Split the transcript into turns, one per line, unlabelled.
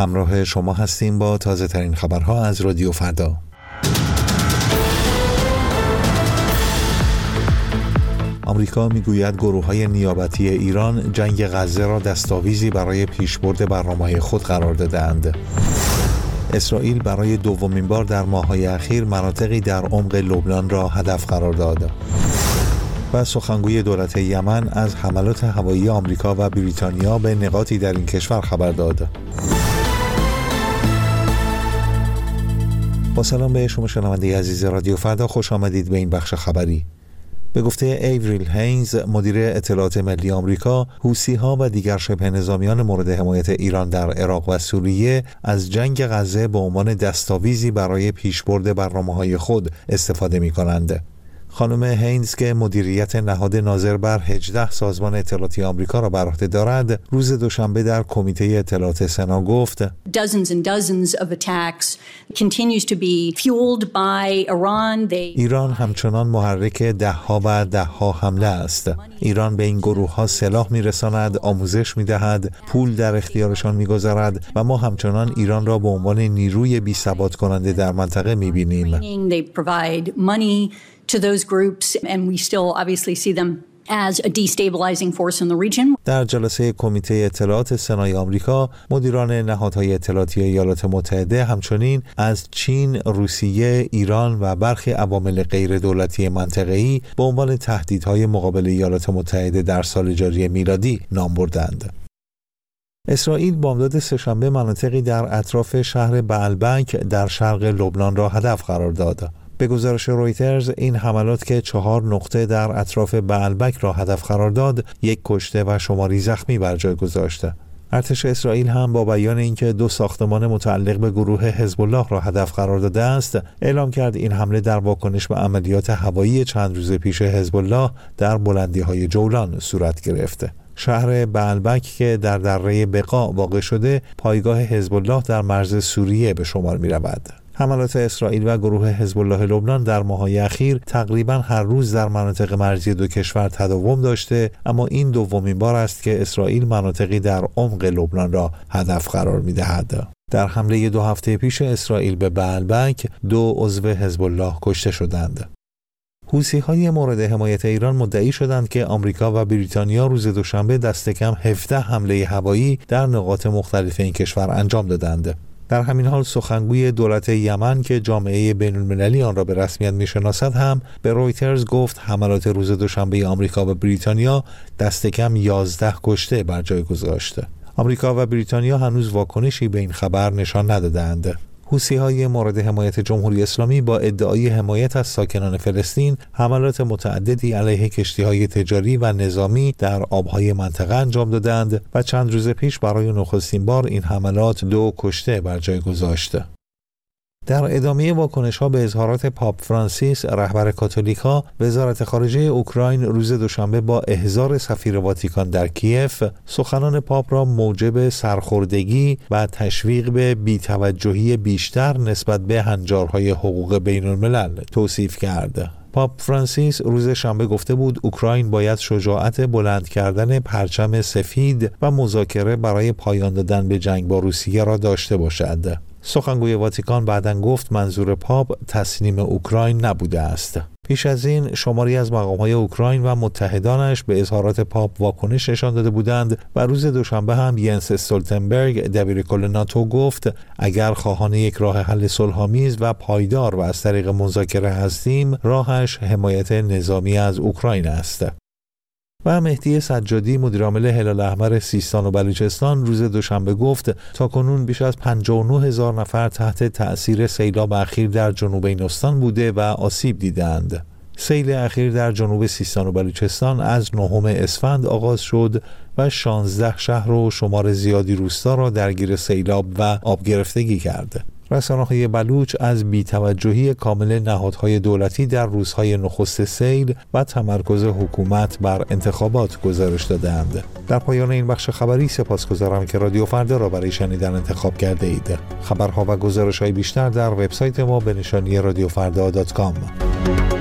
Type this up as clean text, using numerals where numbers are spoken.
همراه شما هستیم با تازه ترین خبرها از رادیو فردا. آمریکا میگوید گروه‌های نیابتی ایران جنگ غزه را دستاویزی برای پیشبرد برنامه‌های خود قرار دادند. اسرائیل برای دومین بار در ماه‌های اخیر مناطقی در عمق لبنان را هدف قرار داد. و سخنگوی دولت یمن از حملات هوایی آمریکا و بریتانیا به نقاطی در این کشور خبر داد. با سلام به شما شنونده عزیز رادیو فردا، خوش آمدید به این بخش خبری. به گفته ایوریل هینز، مدیر اطلاعات ملی آمریکا، حوثی‌ها و دیگر شبه نظامیان مورد حمایت ایران در عراق و سوریه از جنگ غزه به عنوان دستاویزی برای پیشبرد برنامه‌های خود استفاده می‌کنند. خانم هینز که مدیریت نهاد ناظر بر 18 سازمان اطلاعاتی آمریکا را بر عهده دارد، روز دوشنبه در کمیته اطلاعات سنا گفت: ایران همچنان محرک ده‌ها و ده‌ها حمله است. ایران به این گروه‌ها سلاح می‌رساند، آموزش می‌دهد، پول در اختیارشان می‌گذارد و ما همچنان ایران را به عنوان نیروی بی‌ثبات کننده در منطقه می‌بینیم.
to those groups and we still obviously see them as a destabilizing force in the region.
در جلسه کمیته اطلاعات سنای آمریکا، مدیران نهادهای اطلاعاتی ایالات متحده همچنین از چین، روسیه، ایران و برخی عوامل غیر دولتی منطقه‌ای به عنوان تهدیدهای مقابل ایالات متحده در سال جاری میلادی نام بردند. اسرائیل بامداد سه‌شنبه مناطقی در اطراف شهر بعلبک در شرق لبنان را هدف قرار داد. به گزارش رویترز، این حملات که 4 نقطه در اطراف بعلبک را هدف قرار داد، 1 کشته و شماری زخمی بر جای گذاشته. ارتش اسرائیل هم با بیان اینکه 2 ساختمان متعلق به گروه حزب الله را هدف قرار داده است، اعلام کرد این حمله در واکنش به عملیات هوایی چند روز پیش حزب الله در بلندی‌های جولان صورت گرفته. شهر بعلبک که در دره بقاع واقع شده، پایگاه حزب الله در مرز سوریه به شمار می‌رود. حملات اسرائیل و گروه حزب الله لبنان در ماه‌های اخیر تقریباً هر روز در مناطق مرزی دو کشور تداوم داشته، اما این دومین بار است که اسرائیل مناطقی در عمق لبنان را هدف قرار می‌دهد. در حمله 2 هفته پیش اسرائیل به بعلبک 2 عضو حزب الله کشته شدند. حوثی‌های مورد حمایت ایران مدعی شدند که آمریکا و بریتانیا روز دوشنبه دست کم 17 حمله هوایی در نقاط مختلف این کشور انجام دادند. در همین حال سخنگوی دولت یمن که جامعه بین‌المللی آن را به رسمیت می‌شناسد هم به رویترز گفت حملات روز دوشنبه آمریکا و بریتانیا دست کم 11 کشته بر جای گذاشته. آمریکا و بریتانیا هنوز واکنشی به این خبر نشان ندادند. حوثی‌های مورد حمایت جمهوری اسلامی با ادعای حمایت از ساکنان فلسطین حملات متعددی علیه کشتی‌های تجاری و نظامی در آب‌های منطقه انجام دادند و چند روز پیش برای نخستین بار این حملات 2 کشته بر جای گذاشته. در ادامه واکنش‌ها به اظهارات پاپ فرانسیس رهبر کاتولیک‌ها، وزارت خارجه اوکراین روز دوشنبه با احضار سفیر واتیکان در کیف، سخنان پاپ را موجب سرخوردگی و تشویق به بی‌توجهی بیشتر نسبت به هنجارهای حقوق بین‌الملل توصیف کرد. پاپ فرانسیس روز شنبه گفته بود اوکراین باید شجاعت بلند کردن پرچم سفید و مذاکره برای پایان دادن به جنگ با روسیه را داشته باشد. سخنگوی واتیکان بعداً گفت منظور پاپ تسلیم اوکراین نبوده است. پیش از این شماری از مقام‌های اوکراین و متحدانش به اظهارات پاپ واکنش نشان داده بودند و روز دوشنبه هم ینس استولتنبرگ دبیرکل ناتو گفت اگر خواهان یک راه حل صلح‌آمیز و پایدار و از طریق مذاکره هستیم، راهش حمایت نظامی از اوکراین است. و مهدی سجادی مدیرعامل هلال احمر سیستان و بلوچستان روز دوشنبه گفت تاکنون بیش از 59,000 نفر تحت تأثیر سیلاب اخیر در جنوب این استان بوده و آسیب دیدند. سیل اخیر در جنوب سیستان و بلوچستان از 9 اسفند آغاز شد و 16 شهر و شمار زیادی روستا را درگیر سیلاب و آب گرفتگی کرد. رسانه‌های بلوچ از بی‌توجهی کامل نهادهای دولتی در روزهای نخست سیل و تمرکز حکومت بر انتخابات گزارش دادند. در پایان این بخش خبری سپاسگزارم که رادیو فردا را برای شنیدن انتخاب کرده اید. خبرها و گزارش‌های بیشتر در وبسایت ما به نشانی radiofrda.com.